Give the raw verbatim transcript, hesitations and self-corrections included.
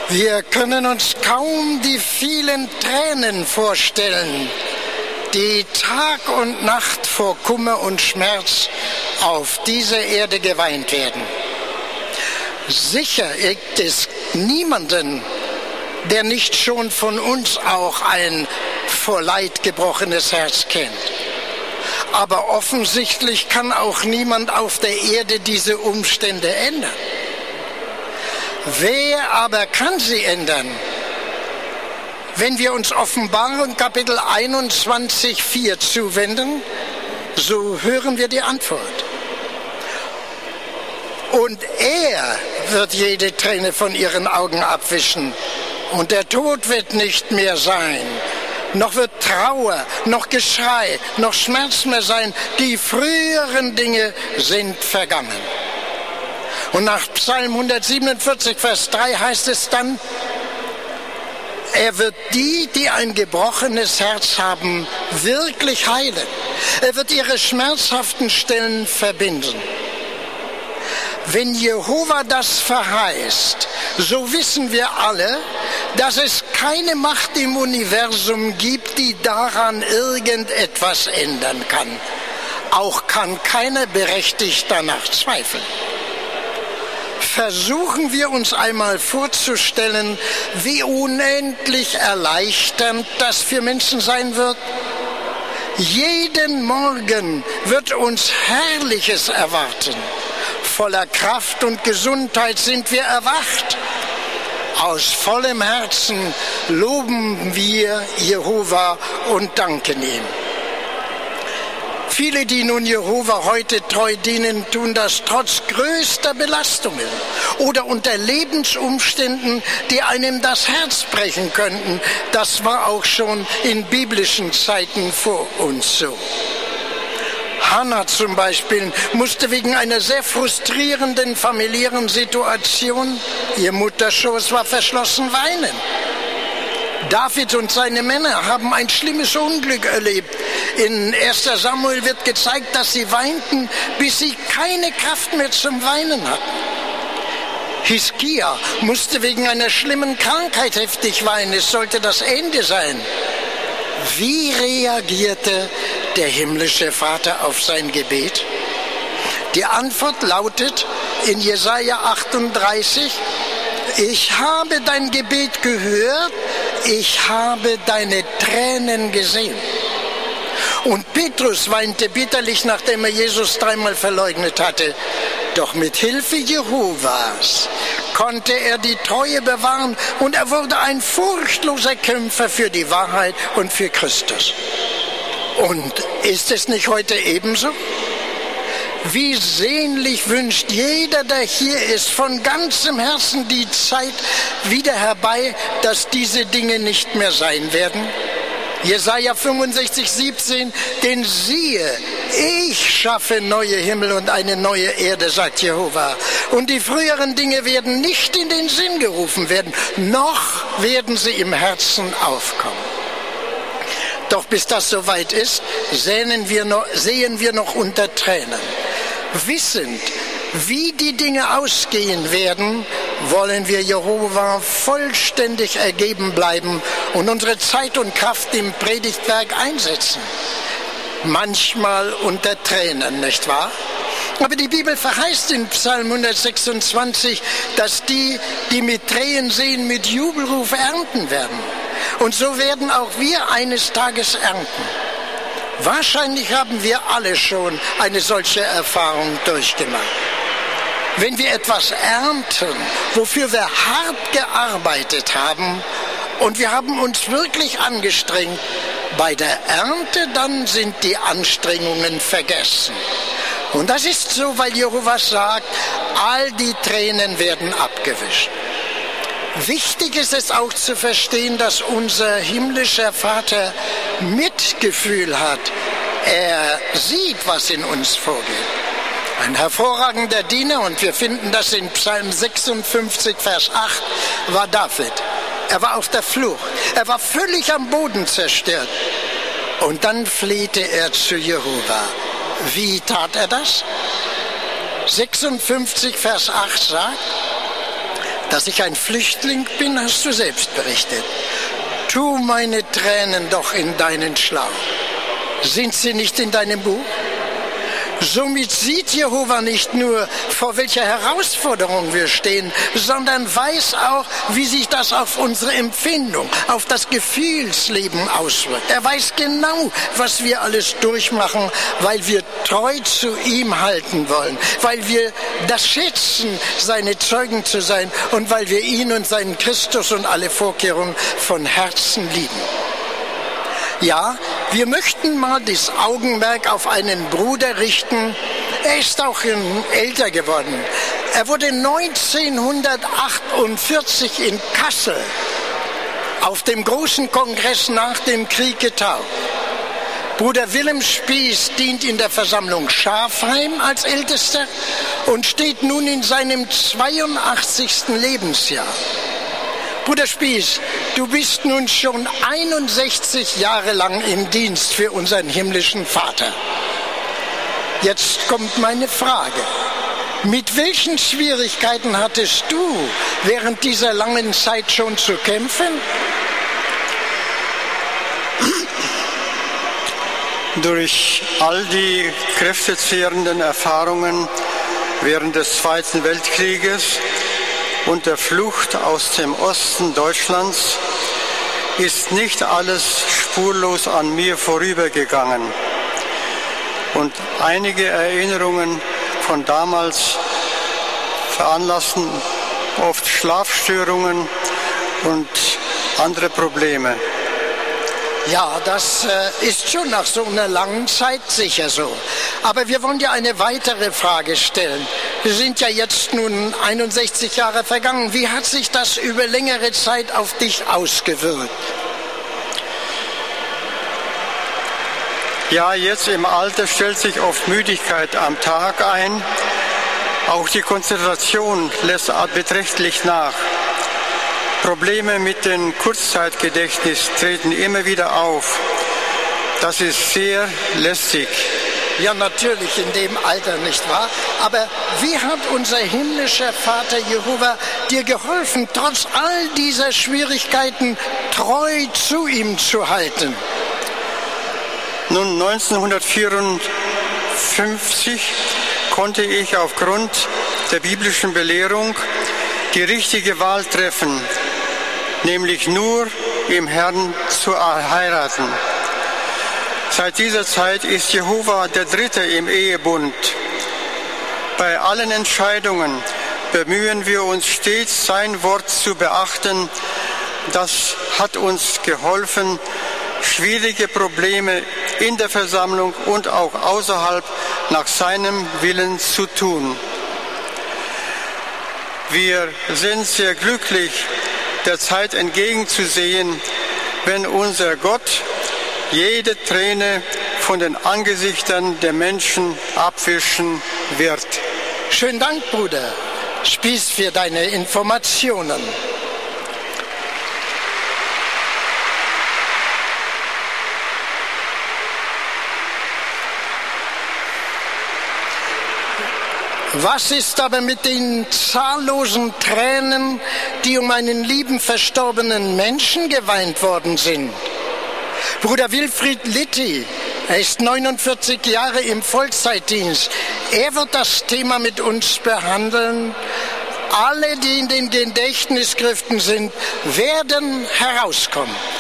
Wir können uns kaum die vielen Tränen vorstellen, die Tag und Nacht vor Kummer und Schmerz auf dieser Erde geweint werden. Sicher gibt es niemanden, der nicht schon von uns auch ein vor Leid gebrochenes Herz kennt. Aber offensichtlich kann auch niemand auf der Erde diese Umstände ändern. Wer aber kann sie ändern? Wenn wir uns Offenbarung Kapitel einundzwanzig, vier zuwenden, so hören wir die Antwort. Und er wird jede Träne von ihren Augen abwischen, und der Tod wird nicht mehr sein. Noch wird Trauer, noch Geschrei, noch Schmerz mehr sein. Die früheren Dinge sind vergangen. Und nach Psalm hundertsiebenundvierzig, Vers drei heißt es dann, er wird die, die ein gebrochenes Herz haben, wirklich heilen. Er wird ihre schmerzhaften Stellen verbinden. Wenn Jehova das verheißt, so wissen wir alle, dass es keine Macht im Universum gibt, die daran irgendetwas ändern kann. Auch kann keiner berechtigt danach zweifeln. Versuchen wir uns einmal vorzustellen, wie unendlich erleichternd das für Menschen sein wird. Jeden Morgen wird uns Herrliches erwarten. Voller Kraft und Gesundheit sind wir erwacht. Aus vollem Herzen loben wir Jehova und danken ihm. Viele, die nun Jehova heute treu dienen, tun das trotz größter Belastungen oder unter Lebensumständen, die einem das Herz brechen könnten. Das war auch schon in biblischen Zeiten vor uns so. Hannah zum Beispiel musste wegen einer sehr frustrierenden familiären Situation, ihr Mutterschoß war verschlossen, weinen. David und seine Männer haben ein schlimmes Unglück erlebt. In erster Samuel wird gezeigt, dass sie weinten, bis sie keine Kraft mehr zum Weinen hatten. Hiskia musste wegen einer schlimmen Krankheit heftig weinen. Es sollte das Ende sein. Wie reagierte der himmlische Vater auf sein Gebet? Die Antwort lautet in Jesaja achtunddreißig, ich habe dein Gebet gehört, ich habe deine Tränen gesehen. Und Petrus weinte bitterlich, nachdem er Jesus dreimal verleugnet hatte. Doch mit Hilfe Jehovas konnte er die Treue bewahren und er wurde ein furchtloser Kämpfer für die Wahrheit und für Christus. Und ist es nicht heute ebenso? Wie sehnlich wünscht jeder, der hier ist, von ganzem Herzen die Zeit wieder herbei, dass diese Dinge nicht mehr sein werden. Jesaja fünfundsechzig, siebzehn, denn siehe, ich schaffe neue Himmel und eine neue Erde, sagt Jehova. Und die früheren Dinge werden nicht in den Sinn gerufen werden, noch werden sie im Herzen aufkommen. Doch bis das soweit ist, sehen wir noch, sehen wir noch unter Tränen. Wissend, wie die Dinge ausgehen werden, wollen wir Jehova vollständig ergeben bleiben und unsere Zeit und Kraft im Predigtwerk einsetzen. Manchmal unter Tränen, nicht wahr? Aber die Bibel verheißt in Psalm hundertsechsundzwanzig, dass die, die mit Tränen sehen, mit Jubelruf ernten werden. Und so werden auch wir eines Tages ernten. Wahrscheinlich haben wir alle schon eine solche Erfahrung durchgemacht. Wenn wir etwas ernten, wofür wir hart gearbeitet haben und wir haben uns wirklich angestrengt, bei der Ernte dann sind die Anstrengungen vergessen. Und das ist so, weil Jehova sagt, all die Tränen werden abgewischt. Wichtig ist es auch zu verstehen, dass unser himmlischer Vater Mitgefühl hat. Er sieht, was in uns vorgeht. Ein hervorragender Diener, und wir finden das in Psalm sechsundfünfzig, Vers acht, war David. Er war auf der Flucht. Er war völlig am Boden zerstört. Und dann flehte er zu Jehova. Wie tat er das? sechsundfünfzig, Vers acht sagt, Dass ich ein Flüchtling bin, hast du selbst berichtet. Tu meine Tränen doch in deinen Schlauch. Sind sie nicht in deinem Buch? Somit sieht Jehova nicht nur, vor welcher Herausforderung wir stehen, sondern weiß auch, wie sich das auf unsere Empfindung, auf das Gefühlsleben auswirkt. Er weiß genau, was wir alles durchmachen, weil wir treu zu ihm halten wollen, weil wir das schätzen, seine Zeugen zu sein und weil wir ihn und seinen Christus und alle Vorkehrungen von Herzen lieben. Ja, wir möchten mal das Augenmerk auf einen Bruder richten. Er ist auch älter geworden. Er wurde neunzehnhundertachtundvierzig in Kassel auf dem großen Kongress nach dem Krieg getauft. Bruder Willem Spieß dient in der Versammlung Schafheim als Ältester und steht nun in seinem zweiundachtzigsten Lebensjahr. Bruder Spieß, du bist nun schon einundsechzig Jahre lang im Dienst für unseren himmlischen Vater. Jetzt kommt meine Frage. Mit welchen Schwierigkeiten hattest du während dieser langen Zeit schon zu kämpfen? Durch all die kräftezehrenden Erfahrungen während des Zweiten Weltkrieges und der Flucht aus dem Osten Deutschlands ist nicht alles spurlos an mir vorübergegangen. Und einige Erinnerungen von damals veranlassen oft Schlafstörungen und andere Probleme. Ja, das äh, ist schon nach so einer langen Zeit sicher so. Aber wir wollen dir eine weitere Frage stellen. Wir sind ja jetzt nun einundsechzig Jahre vergangen. Wie hat sich das über längere Zeit auf dich ausgewirkt? Ja, jetzt im Alter stellt sich oft Müdigkeit am Tag ein. Auch die Konzentration lässt beträchtlich nach. Probleme mit dem Kurzzeitgedächtnis treten immer wieder auf. Das ist sehr lästig. Ja, natürlich in dem Alter, nicht wahr? Aber wie hat unser himmlischer Vater Jehova dir geholfen, trotz all dieser Schwierigkeiten treu zu ihm zu halten? Nun, neunzehnhundertvierundfünfzig konnte ich aufgrund der biblischen Belehrung die richtige Wahl treffen, nämlich nur im Herrn zu heiraten. Seit dieser Zeit ist Jehova der Dritte im Ehebund. Bei allen Entscheidungen bemühen wir uns stets, sein Wort zu beachten. Das hat uns geholfen, schwierige Probleme in der Versammlung und auch außerhalb nach seinem Willen zu tun. Wir sind sehr glücklich, der Zeit entgegenzusehen, wenn unser Gott jede Träne von den Angesichtern der Menschen abwischen wird. Schönen Dank, Bruder Spieß, für deine Informationen. Was ist aber mit den zahllosen Tränen, die um einen lieben verstorbenen Menschen geweint worden sind? Bruder Wilfried Litti, er ist neunundvierzig Jahre im Vollzeitdienst. Er wird das Thema mit uns behandeln. Alle, die in den Gedächtnisschriften sind, werden herauskommen.